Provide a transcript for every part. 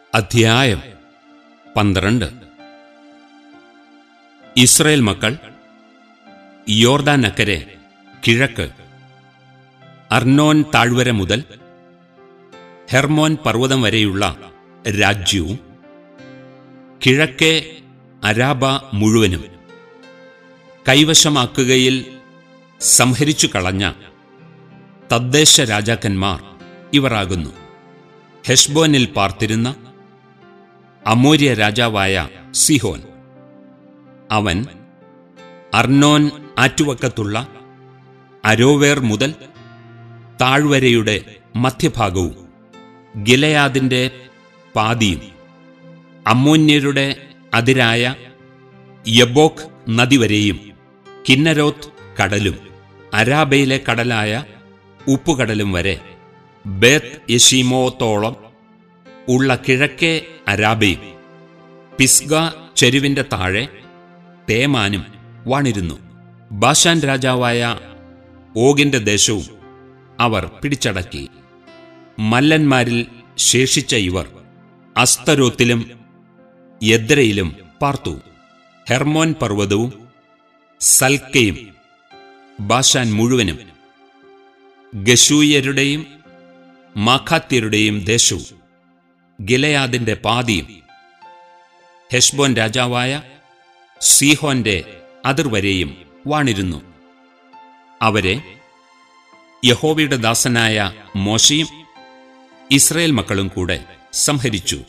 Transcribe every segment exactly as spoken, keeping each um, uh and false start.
അധ്യായം പന്ത്രണ്ട്. ഇസ്രായേൽ മക്കൾ യോർദാനക്കരെ കിഴക്ക് അർണോൻ താഴ്വര മുതൽ ഹെർമോൻ പർവ്വതം വരെയുള്ള രാജ്യവും കിഴക്കേ അരാബ മുഴുവനും കൈവശമാക്കുകയിൽ സംഹരിച്ചു കളഞ്ഞ തദ്ദേശ രാജാക്കന്മാർ ഇവരാകുന്നു. ഹെശ്ബോനിൽ പാർത്തിരുന്ന അമോര്യ രാജാവായ സിഹോൻ. അവൻ അർണോൻ ആറ്റുവക്കത്തുള്ള അരോവേർ മുതൽ താഴ്വരയുടെ മധ്യഭാഗവും ഗിലെയാദിന്റെ പാതിയും അമ്മോന്യരുടെ അതിരായ യബ്ബോക്ക് നദിവരെയും കിന്നരോത്ത് കടലും അരാബയിലെ കടലായ ഉപ്പുകടലും വരെ ബേത്ത് യെശീമോത്തോളം ഉള്ള കിഴക്കേ അരാബയും പിസ്ഗ ചെരുവിന്റെ താഴെ തേമാനും വാണിരുന്നു. ബാശാൻ രാജാവായ ഓഗിന്റെ ദേശവും അവർ പിടിച്ചടക്കി. മല്ലന്മാരിൽ ശേഷിച്ച ഇവർ അസ്തരോത്തിലും യദ്രയിലും പാർത്തു. ഹെർമോൻ പർവ്വതവും സൽക്കയും ബാശാൻ മുഴുവനും ഗശൂയരുടെയും മാഖാത്യരുടെയും ദേശവും ഗിലെയാദിന്റെ പാതിയും ഹെശ്ബോൻ രാജാവായ സീഹോന്റെ അതിർവരെയും വാണിരുന്നു. അവരെ യഹോവയുടെ ദാസനായ മോശയും ഇസ്രായേൽ മക്കളും കൂടെ സംഹരിച്ചു.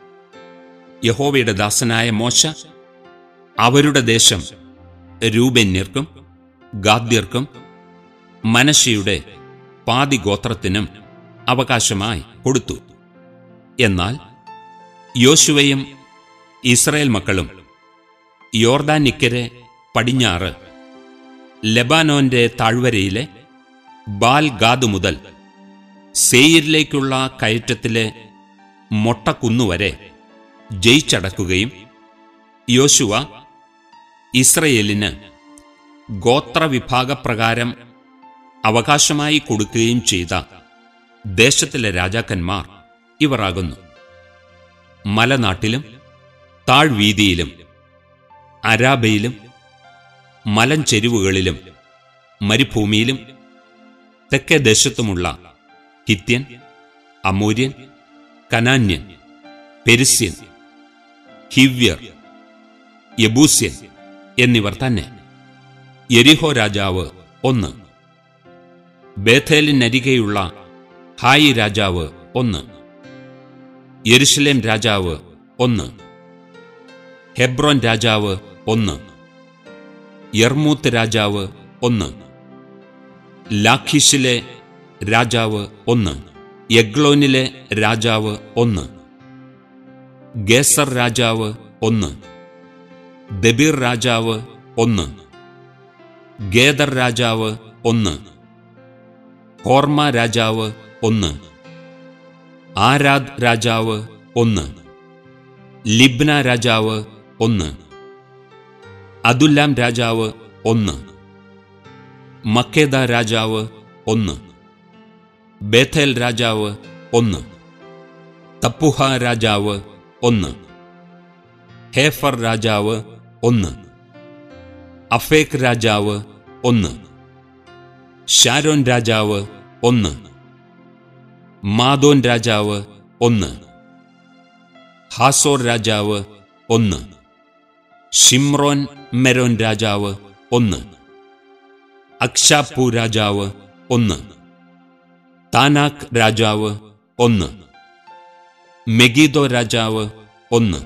യഹോവയുടെ ദാസനായ മോശ അവരുടെ ദേശം രൂബേന്യർക്കും ഗാദ്യർക്കും മനശ്ശെയുടെ പാതി ഗോത്രത്തിനും അവകാശമായി കൊടുത്തു. എന്നാൽ യോശുവയും ഇസ്രായേൽ മക്കളും യോർദാനിക്കരെ പടിഞ്ഞാറ് ലെബാനോന്റെ താഴ്വരയിലെ ബാൽ ഗാദ് മുതൽ സേയിരിലേക്കുള്ള കയറ്റത്തിലെ മൊട്ടക്കുന്നുവരെ ജയിച്ചടക്കുകയും യോശുവ ഇസ്രയേലിന് ഗോത്രവിഭാഗപ്രകാരം അവകാശമായി കൊടുക്കുകയും ചെയ്ത ദേശത്തിലെ രാജാക്കന്മാർ ഇവരാകുന്നു. മലനാട്ടിലും താഴ്വീതിയിലും അരാബയിലും മലഞ്ചെരുവുകളിലും മരുഭൂമിയിലും തെക്കേ ദേശത്തുമുള്ള ഹിത്യൻ, അമോര്യൻ, കനാന്യൻ, പെരിസ്യൻ, ഹിവ്യർ, യെബൂസ്യൻ എന്നിവർ തന്നെ. യെരിഹോ രാജാവ് ഒന്ന്, ബേഥേലിനരികെയുള്ള ഹായി രാജാവ് ഒന്ന്, യെരുശലേം രാജാവ് ഒന്ന്, ഹെബ്രോൻ രാജാവ് ഒന്ന്, യർമൂത്ത് രാജാവ് ഒന്ന്, ലാഖീഷിലെ രാജാവ് ഒന്ന്, എഗ്ലോനിലെ രാജാവ് ഒന്ന്, ഗേസർ രാജാവ് ഒന്ന്, ദബീർ രാജാവ് ഒന്ന്, ഗേദർ രാജാവ് ഒന്ന്, ഹോർമ രാജാവ് ഒന്ന്, ആരാദ് രാജാവ് ഒന്ന്, ലിബ്ന രാജാവ് ഒന്ന്, അദുല്ലാം രാജാവ് ഒന്ന്, മക്കേദ രാജാവ് ഒന്ന്, ബേഥേൽ രാജാവ് ഒന്ന്, തപ്പുഹ രാജാവ് ഒന്ന്, ഹേഫർ രാജാവ് ഒന്ന്, അഫേക്ക് രാജാവ് ഒന്ന്, ഷാരോൻ രാജാവ് ഒന്ന്, മാദോൻ രാജാവ് ഒന്ന്, ഹാസോർ രാജാവ് ഒന്ന്, ഷിമ്രോൻ മെരോൻ രാജാവ് ഒന്ന്, അക്ഷാപ്പു രാജാവ് ഒന്ന്, താനാക്ക് രാജാവ് ഒന്ന്, മെഗീദോ രാജാവ് ഒന്ന്,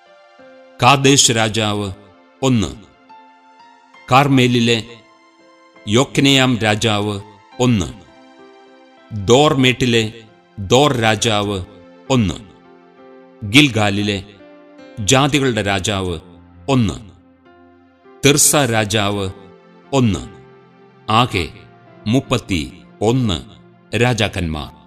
കാദേശ് രാജാവ് ഒന്ന്, കാർമേലിലെ യോക്നെയാം രാജാവ് ഒന്ന്, ദോർമേട്ടിലെ ദോർ രാജാവ് ഒന്ന്, ഗിൽഗാലിലെ ജാതികളുടെ രാജാവ് ഒന്ന്, തിർസ രാജാവ് ഒന്ന്. ആകെ മുപ്പത്തി ഒന്ന് രാജാക്കന്മാർ.